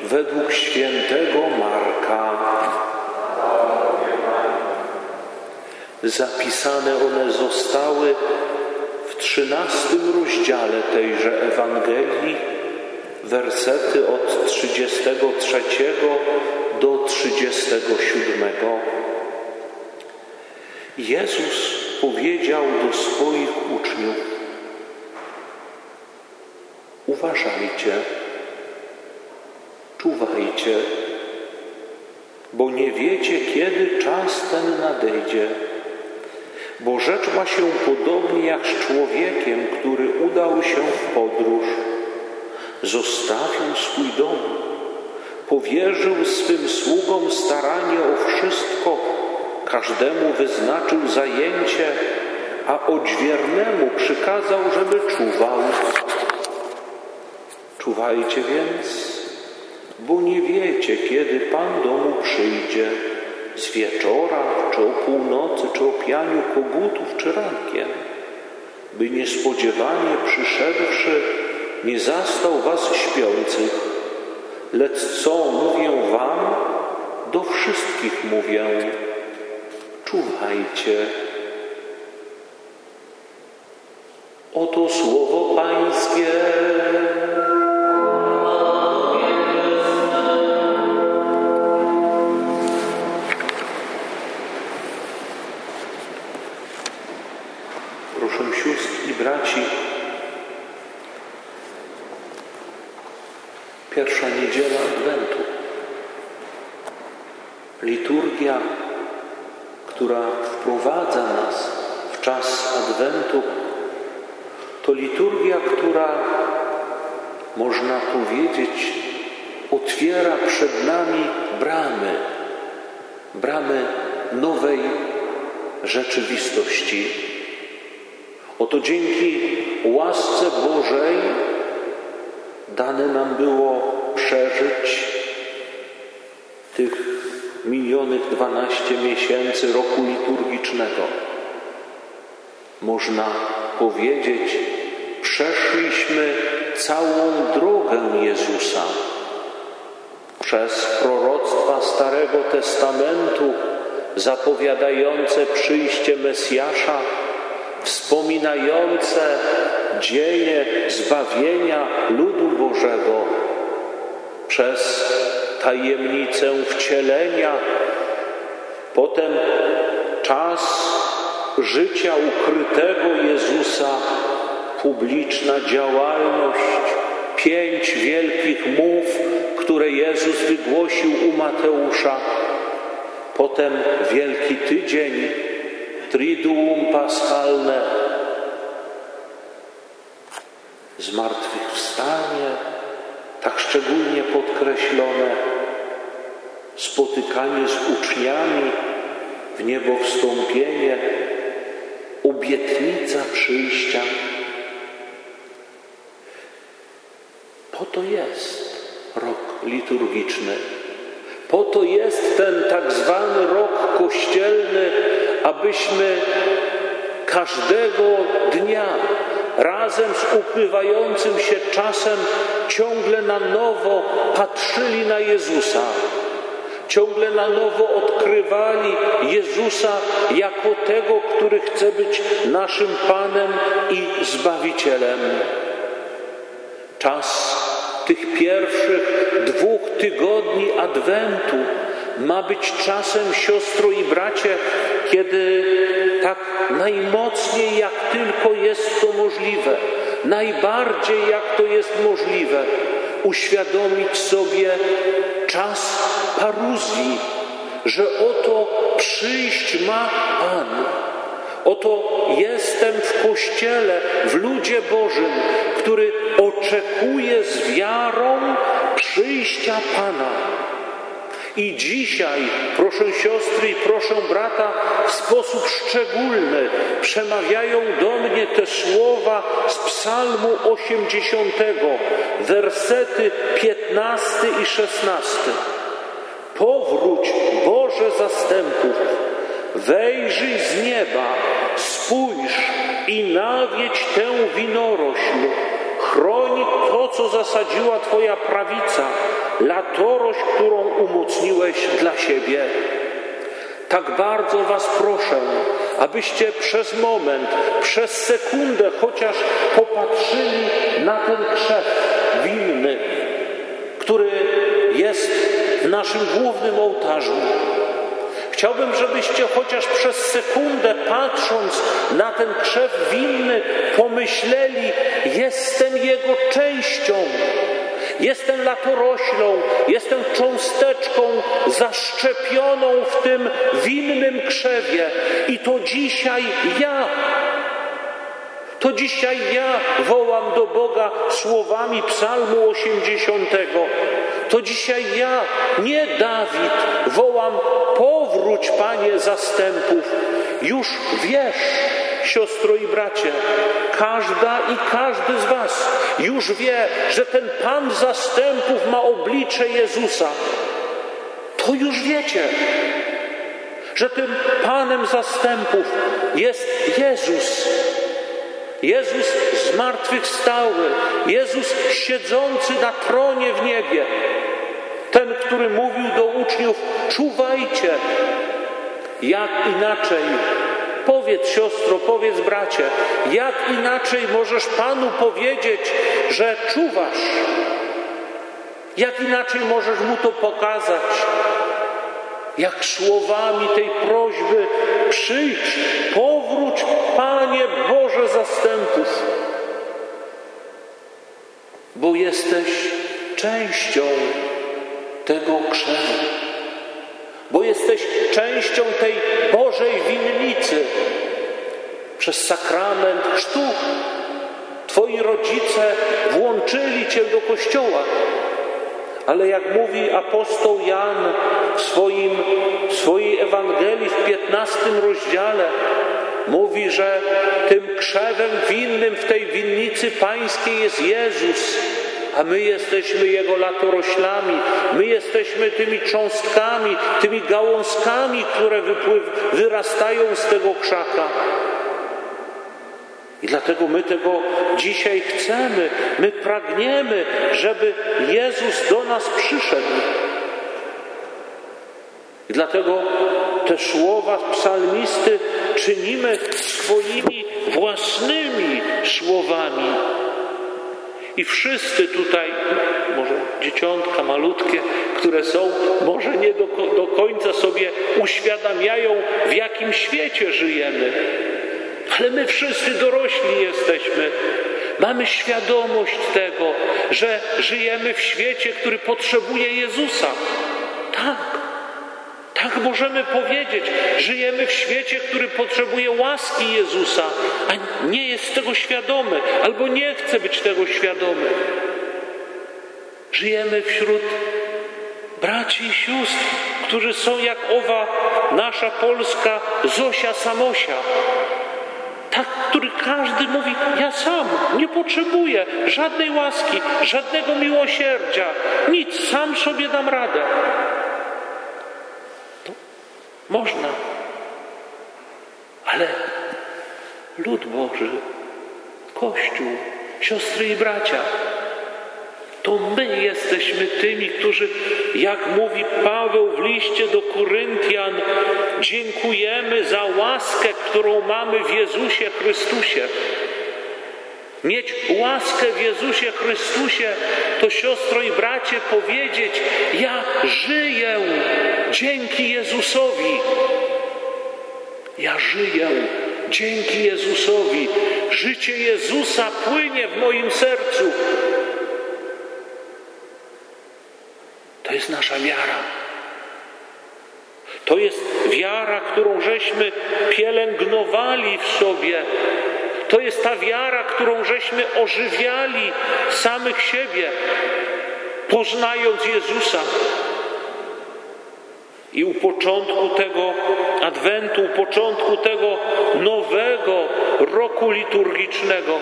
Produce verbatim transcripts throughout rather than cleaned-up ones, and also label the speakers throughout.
Speaker 1: według świętego Marka. Zapisane one zostały w trzynastym rozdziale tejże Ewangelii, wersety od trzydziestego trzeciego do trzydziestego siódmego. Jezus powiedział do swoich uczniów: uważajcie, czuwajcie, bo nie wiecie, kiedy czas ten nadejdzie. Bo rzecz ma się podobnie jak z człowiekiem, który udał się w podróż. Zostawił swój dom, powierzył swym sługom staranie o wszystko, każdemu wyznaczył zajęcie, a odźwiernemu przykazał, żeby czuwał. Czuwajcie więc, bo nie wiecie, kiedy Pan domu przyjdzie, z wieczora, czy o północy, czy o pianiu kogutów, czy rankiem, by niespodziewanie przyszedłszy nie zastał was śpiących. Lecz co mówię wam, do wszystkich mówię: czuwajcie. Oto słowo Pańskie. Proszę sióstr i braci, pierwsza niedziela Adwentu, liturgia, która wprowadza nas w czas Adwentu, to liturgia, która, można powiedzieć, otwiera przed nami bramy, bramy nowej rzeczywistości. Oto dzięki łasce Bożej dane nam było przeżyć tych minionych dwanaście miesięcy roku liturgicznego. Można powiedzieć, przeszliśmy całą drogę Jezusa. Przez proroctwa Starego Testamentu zapowiadające przyjście Mesjasza, wspominające dzieje zbawienia ludu Bożego, przez tajemnicę wcielenia, potem czas życia ukrytego Jezusa, publiczna działalność, pięć wielkich mów, które Jezus wygłosił u Mateusza, potem Wielki Tydzień, Triduum Paschalne, zmartwychwstanie, tak szczególnie podkreślone, spotykanie z uczniami, w niebo wstąpienie, obietnica przyjścia. Po to jest rok liturgiczny. Po to jest ten tak zwany rok kościelny, abyśmy każdego dnia razem z upływającym się czasem ciągle na nowo patrzyli na Jezusa. Ciągle na nowo odkrywali Jezusa jako tego, który chce być naszym Panem i Zbawicielem. Czas tych pierwszych dwóch tygodni Adwentu ma być czasem, siostro i bracie, kiedy tak najmocniej, jak tylko jest to możliwe, najbardziej jak to jest możliwe, uświadomić sobie czas paruzji, że oto przyjść ma Pan. Oto jestem w Kościele, w ludzie Bożym, który oczekuje z wiarą przyjścia Pana. I dzisiaj, proszę siostry i proszę brata, w sposób szczególny przemawiają do mnie te słowa z Psalmu osiemdziesiątego, wersety piętnasty i szesnasty. Powróć, Boże zastępów, wejrzyj z nieba, spójrz i nawiedź tę winorośl, chroń to, co zasadziła Twoja prawica, latorość, którą umocniłeś dla siebie. Tak bardzo was proszę, abyście przez moment, przez sekundę chociaż popatrzyli na ten krzew winny, który jest w naszym głównym ołtarzu. Chciałbym, żebyście chociaż przez sekundę, patrząc na ten krzew winny, pomyśleli: jestem jego częścią. Jestem latoroślą, jestem cząsteczką zaszczepioną w tym winnym krzewie. I to dzisiaj ja, to dzisiaj ja wołam do Boga słowami Psalmu osiemdziesiątego. To dzisiaj ja, nie Dawid, wołam: powróć, Panie zastępów. Już wiesz, siostro i bracie, każda i każdy z was już wie, że ten Pan zastępów ma oblicze Jezusa. To już wiecie, że tym Panem zastępów jest Jezus. Jezus zmartwychwstały, Jezus siedzący na tronie w niebie. Ten, który mówił do uczniów: czuwajcie. Jak inaczej, powiedz siostro, powiedz bracie, jak inaczej możesz Panu powiedzieć, że czuwasz? Jak inaczej możesz Mu to pokazać? Jak słowami tej prośby: przyjdź, powróć, Panie Boże zastępów, bo jesteś częścią tego krzewu, bo jesteś częścią tej Bożej winnicy. Przez sakrament chrztu twoi rodzice włączyli cię do Kościoła. Ale jak mówi apostoł Jan w, swoim, w swojej Ewangelii w piętnastym rozdziale, mówi, że tym krzewem winnym w tej winnicy pańskiej jest Jezus, a my jesteśmy Jego latoroślami, my jesteśmy tymi cząstkami, tymi gałązkami, które wypływ, wyrastają z tego krzaka. I dlatego my tego dzisiaj chcemy, my pragniemy, żeby Jezus do nas przyszedł. I dlatego te słowa psalmisty czynimy swoimi własnymi słowami. I wszyscy tutaj, może dzieciątka malutkie, które są, może nie do, do końca sobie uświadamiają, w jakim świecie żyjemy. Ale my wszyscy dorośli jesteśmy. Mamy świadomość tego, że żyjemy w świecie, który potrzebuje Jezusa. Tak, tak możemy powiedzieć. Żyjemy w świecie, który potrzebuje łaski Jezusa, a nie jest tego świadomy, albo nie chce być tego świadomy. Żyjemy wśród braci i sióstr, którzy są jak owa nasza polska Zosia Samosia. Tak, który każdy mówi: ja sam nie potrzebuję żadnej łaski, żadnego miłosierdzia, nic, sam sobie dam radę. To można. Ale lud Boży, Kościół, siostry i bracia, to my jesteśmy tymi, którzy, jak mówi Paweł w liście do Koryntian, dziękujemy za łaskę, którą mamy w Jezusie Chrystusie. Mieć łaskę w Jezusie Chrystusie to, siostro i bracie, powiedzieć: ja żyję dzięki Jezusowi. Ja żyję dzięki Jezusowi. Życie Jezusa płynie w moim sercu. To jest nasza wiara. To jest wiara, którą żeśmy pielęgnowali w sobie. To jest ta wiara, którą żeśmy ożywiali samych siebie, poznając Jezusa. I u początku tego Adwentu, u początku tego nowego roku liturgicznego,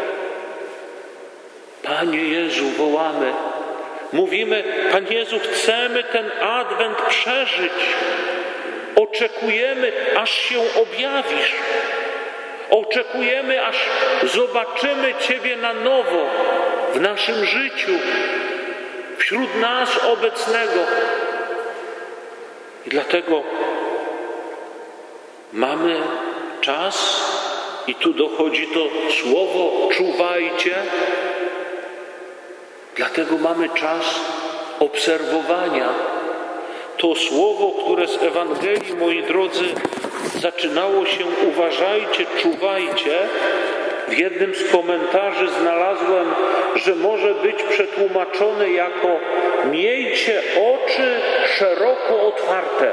Speaker 1: Panie Jezu, wołamy. Mówimy: Panie Jezu, chcemy ten Adwent przeżyć. Oczekujemy, aż się objawisz. Oczekujemy, aż zobaczymy Ciebie na nowo w naszym życiu, wśród nas obecnego. I dlatego mamy czas, i tu dochodzi to słowo czuwajcie, dlatego mamy czas obserwowania. To słowo, które z Ewangelii, moi drodzy, zaczynało się uważajcie, czuwajcie, w jednym z komentarzy znalazłem, że może być przetłumaczone jako miejcie oczy szeroko otwarte.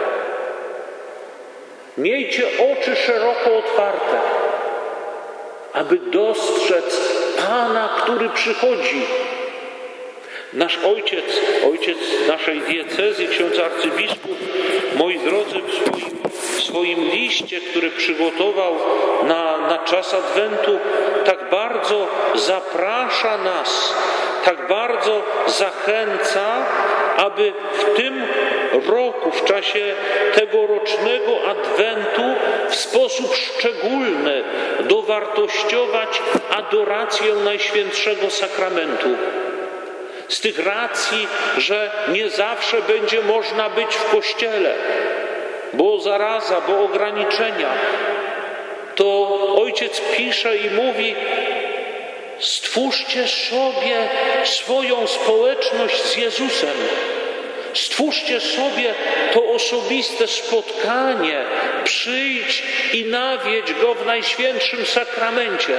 Speaker 1: Miejcie oczy szeroko otwarte, aby dostrzec Pana, który przychodzi. Nasz ojciec, ojciec naszej diecezji, ksiądz arcybiskup, moi drodzy, w swoim, w swoim liście, który przygotował na, na czas Adwentu, tak bardzo zaprasza nas, tak bardzo zachęca, aby w tym roku, w czasie tegorocznego Adwentu w sposób szczególny dowartościować adorację Najświętszego Sakramentu. Z tych racji, że nie zawsze będzie można być w kościele, bo zaraza, bo ograniczenia, to ojciec pisze i mówi: stwórzcie sobie swoją społeczność z Jezusem. Stwórzcie sobie to osobiste spotkanie. Przyjdź i nawiedź Go w Najświętszym Sakramencie.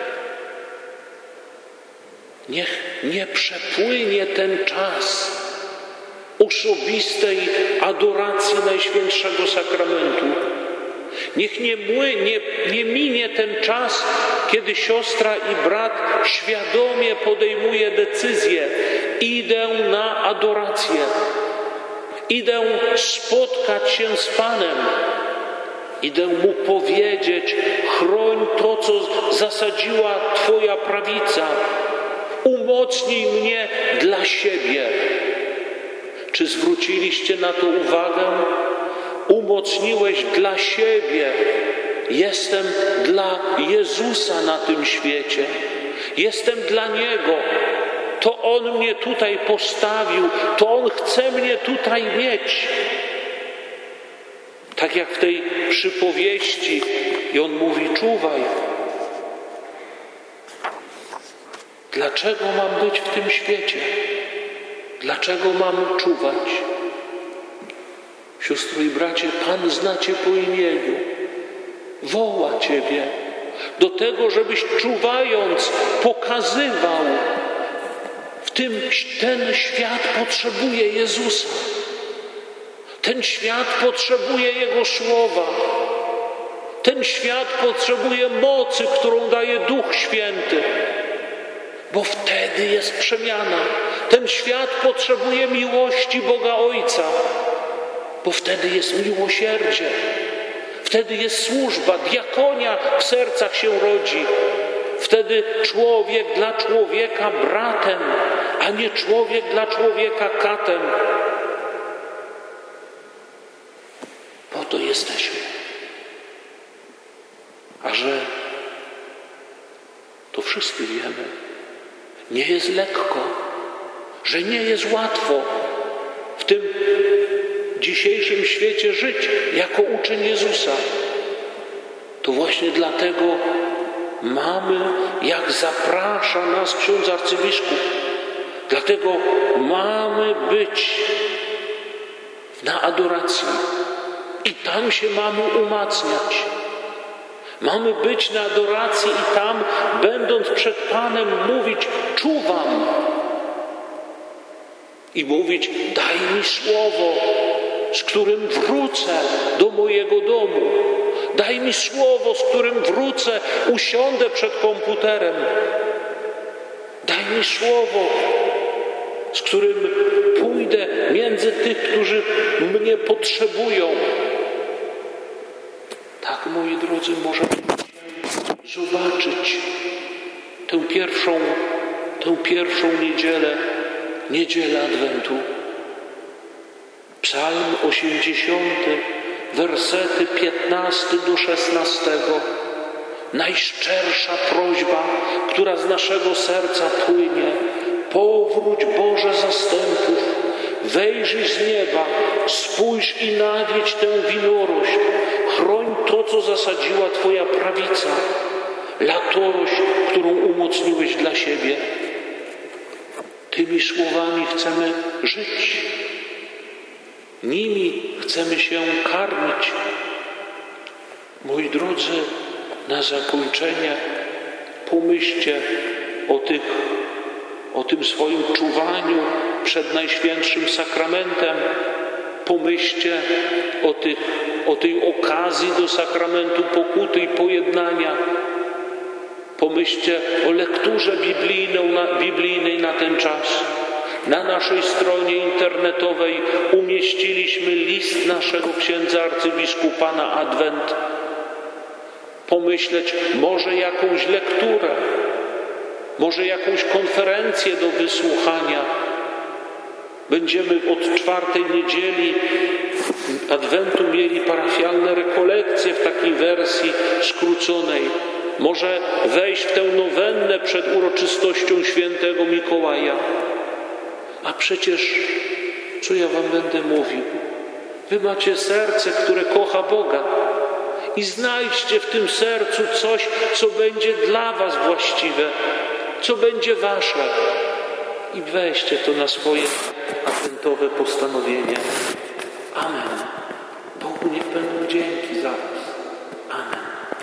Speaker 1: Niech nie przepłynie ten czas osobistej adoracji Najświętszego Sakramentu. Niech nie, nie, nie minie ten czas, kiedy siostra i brat świadomie podejmuje decyzję: idę na adorację, idę spotkać się z Panem, idę Mu powiedzieć: chroń to, co zasadziła Twoja prawica, umocnij mnie dla siebie. Czy zwróciliście na to uwagę? Umocniłeś dla siebie. Jestem dla Jezusa na tym świecie. Jestem dla Niego. To On mnie tutaj postawił. To On chce mnie tutaj mieć. Tak jak w tej przypowieści. I On mówi: czuwaj. Dlaczego mam być w tym świecie? Dlaczego mam czuwać? Siostro i bracie, Pan zna Cię po imieniu. Woła Ciebie do tego, żebyś czuwając pokazywał, w tym ten świat potrzebuje Jezusa. Ten świat potrzebuje Jego słowa. Ten świat potrzebuje mocy, którą daje Duch Święty. Bo wtedy jest przemiana. Ten świat potrzebuje miłości Boga Ojca, bo wtedy jest miłosierdzie. Wtedy jest służba, diakonia w sercach się rodzi. Wtedy człowiek dla człowieka bratem, a nie człowiek dla człowieka katem. Po to jesteśmy. A że to wszyscy wiemy, nie jest lekko, że nie jest łatwo w tym dzisiejszym świecie żyć jako uczeń Jezusa. To właśnie dlatego mamy, jak zaprasza nas ksiądz arcybiskup, dlatego mamy być na adoracji i tam się mamy umacniać. Mamy być na adoracji i tam, będąc przed Panem, mówić: czuwam. I mówić: daj mi słowo, z którym wrócę do mojego domu. Daj mi słowo, z którym wrócę, usiądę przed komputerem. Daj mi słowo, z którym pójdę między tych, którzy mnie potrzebują. Tak, moi drodzy, możemy zobaczyć tę pierwszą, tę pierwszą niedzielę, niedzielę Adwentu. Psalm osiemdziesiąty, wersety piętnasty do szesnastego. Najszczersza prośba, która z naszego serca płynie. Powróć, Boże zastępów, wejrzyj z nieba, spójrz i nawiedź tę winorość, chroń to, co zasadziła Twoja prawica, latorość, którą umocniłeś dla siebie. Tymi słowami chcemy żyć. Nimi chcemy się karmić. Moi drodzy, na zakończenie pomyślcie o, tych, o tym swoim czuwaniu przed Najświętszym Sakramentem. Pomyślcie o, tych, o tej okazji do sakramentu pokuty i pojednania. Pomyślcie o lekturze biblijnej na, biblijnej na ten czas. Na naszej stronie internetowej umieściliśmy list naszego księdza arcybiskupa na Adwent. Pomyśleć może jakąś lekturę, może jakąś konferencję do wysłuchania. Będziemy od czwartej niedzieli Adwentu mieli parafialne rekolekcje w takiej wersji skróconej. Może wejść w tę nowennę przed uroczystością świętego Mikołaja. A przecież, co ja wam będę mówił? Wy macie serce, które kocha Boga. I znajdźcie w tym sercu coś, co będzie dla was właściwe, co będzie wasze. I weźcie to na swoje adwentowe postanowienie. Amen. Bogu niech będą dzięki za was. Amen.